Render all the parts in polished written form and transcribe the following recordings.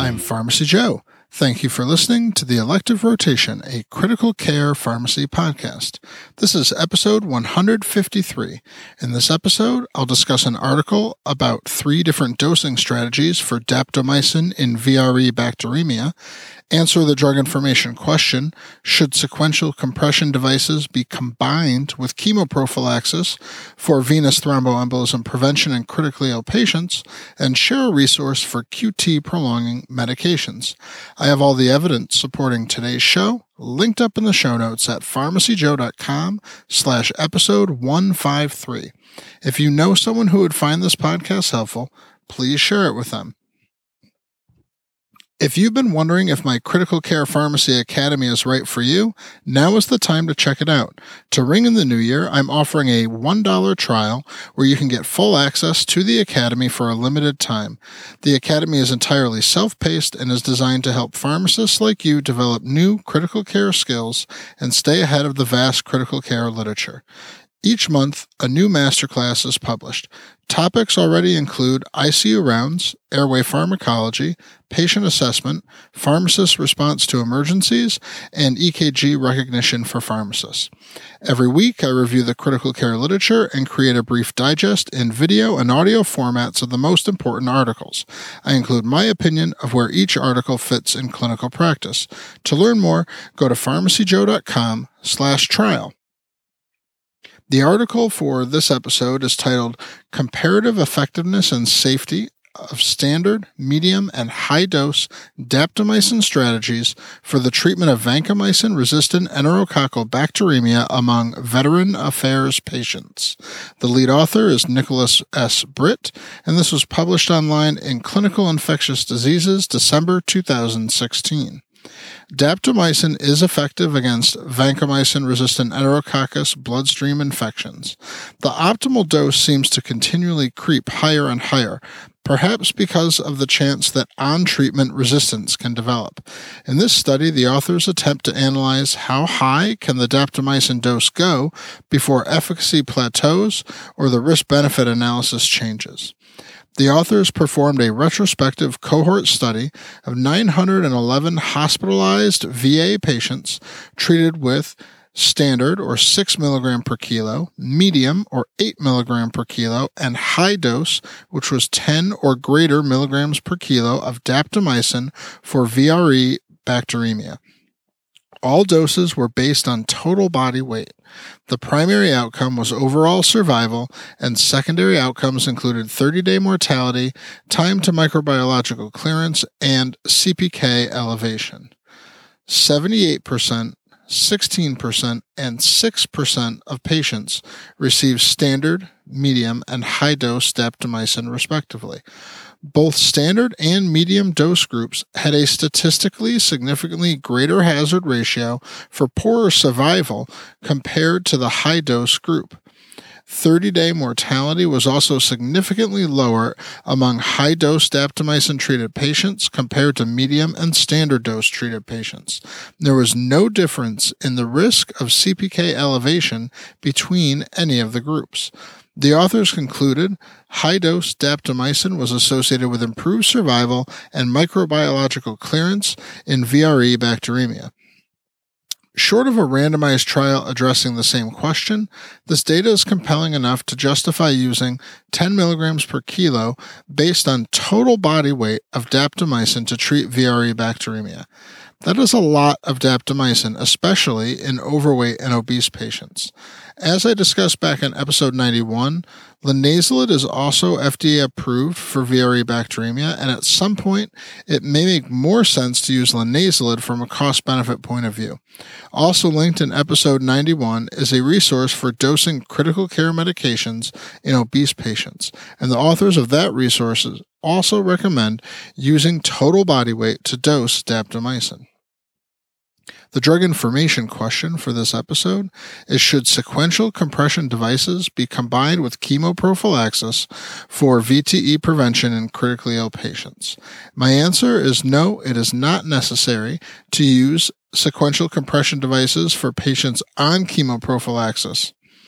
I'm Pharmacy Joe. Thank you for listening to the Elective Rotation, a critical care pharmacy podcast. This is episode 153. In this episode, I'll discuss an article about 3 different dosing strategies for daptomycin in VRE bacteremia, answer the drug information question, should sequential compression devices be combined with chemoprophylaxis for venous thromboembolism prevention in critically ill patients, and share a resource for QT prolonging medications. I have all the evidence supporting today's show linked up in the show notes at pharmacyjoe.com/episode 153. If you know someone who would find this podcast helpful, please share it with them. If you've been wondering if my Critical Care Pharmacy Academy is right for you, now is the time to check it out. To ring in the new year, I'm offering a $1 trial where you can get full access to the Academy for a limited time. The Academy is entirely self-paced and is designed to help pharmacists like you develop new critical care skills and stay ahead of the vast critical care literature. Each month, a new masterclass is published. Topics already include ICU rounds, airway pharmacology, patient assessment, pharmacist response to emergencies, and EKG recognition for pharmacists. Every week, I review the critical care literature and create a brief digest in video and audio formats of the most important articles. I include my opinion of where each article fits in clinical practice. To learn more, go to pharmacyjoe.com/trial. The article for this episode is titled Comparative Effectiveness and Safety of Standard, Medium, and High-Dose Daptomycin Strategies for the Treatment of Vancomycin-Resistant Enterococcal Bacteremia Among Veteran Affairs Patients. The lead author is Nicholas S. Britt, and this was published online in Clinical Infectious Diseases, December 2016. Daptomycin is effective against vancomycin-resistant Enterococcus bloodstream infections. The optimal dose seems to continually creep higher and higher, perhaps because of the chance that on-treatment resistance can develop. In this study, the authors attempt to analyze how high can the daptomycin dose go before efficacy plateaus or the risk-benefit analysis changes. The authors performed a retrospective cohort study of 911 hospitalized VA patients treated with standard, or 6 mg per kilo, medium, or 8 mg per kilo, and high dose, which was 10 or greater milligrams per kilo of daptomycin for VRE bacteremia. All doses were based on total body weight. The primary outcome was overall survival, and secondary outcomes included 30-day mortality, time to microbiological clearance, and CPK elevation. 78%, 16%, and 6% of patients received standard, medium, and high-dose daptomycin respectively. Both standard and medium dose groups had a statistically significantly greater hazard ratio for poorer survival compared to the high-dose group. 30-day mortality was also significantly lower among high-dose daptomycin-treated patients compared to medium and standard dose-treated patients. There was no difference in the risk of CPK elevation between any of the groups. The authors concluded high-dose daptomycin was associated with improved survival and microbiological clearance in VRE bacteremia. Short of a randomized trial addressing the same question, this data is compelling enough to justify using 10 milligrams per kilo based on total body weight of daptomycin to treat VRE bacteremia. That is a lot of daptomycin, especially in overweight and obese patients. As I discussed back in episode 91, linezolid is also FDA approved for VRE bacteremia, and at some point, it may make more sense to use linezolid from a cost-benefit point of view. Also linked in episode 91 is a resource for dosing critical care medications in obese patients, and the authors of that resource also recommend using total body weight to dose daptomycin. The drug information question for this episode is, should sequential compression devices be combined with chemoprophylaxis for VTE prevention in critically ill patients? My answer is no, it is not necessary to use sequential compression devices for patients on chemoprophylaxis.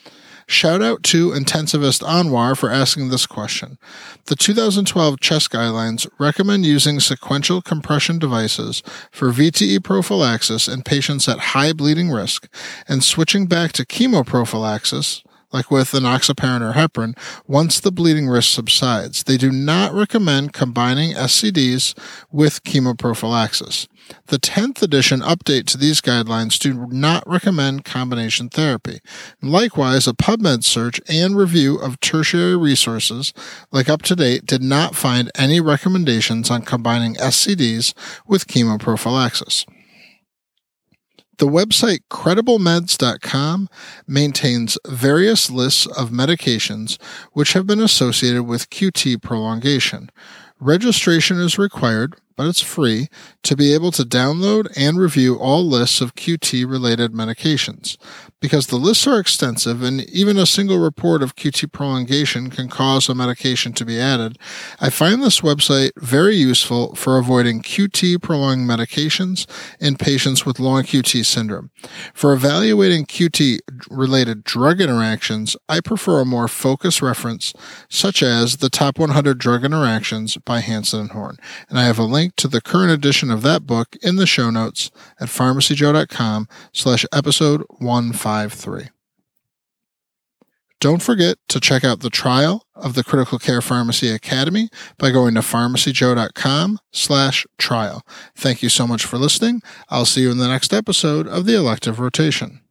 Shout out to intensivist Anwar for asking this question. The 2012 CHEST guidelines recommend using sequential compression devices for VTE prophylaxis in patients at high bleeding risk and switching back to chemoprophylaxis, like with enoxaparin or heparin, once the bleeding risk subsides. They do not recommend combining SCDs with chemoprophylaxis. The 10th edition update to these guidelines do not recommend combination therapy. Likewise, a PubMed search and review of tertiary resources, like UpToDate, did not find any recommendations on combining SCDs with chemoprophylaxis. The website CredibleMeds.com maintains various lists of medications which have been associated with QT prolongation. Registration is required, but it's free, to be able to download and review all lists of QT-related medications. Because the lists are extensive and even a single report of QT prolongation can cause a medication to be added, I find this website very useful for avoiding QT prolonging medications in patients with long QT syndrome. For evaluating QT-related drug interactions, I prefer a more focused reference, such as the Top 100 Drug Interactions by Hansen and Horn, and I have a link to the current edition of that book in the show notes at pharmacyjoe.com/episode 153. Don't forget to check out the trial of the Critical Care Pharmacy Academy by going to pharmacyjoe.com/trial. Thank you so much for listening. I'll see you in the next episode of the Elective Rotation.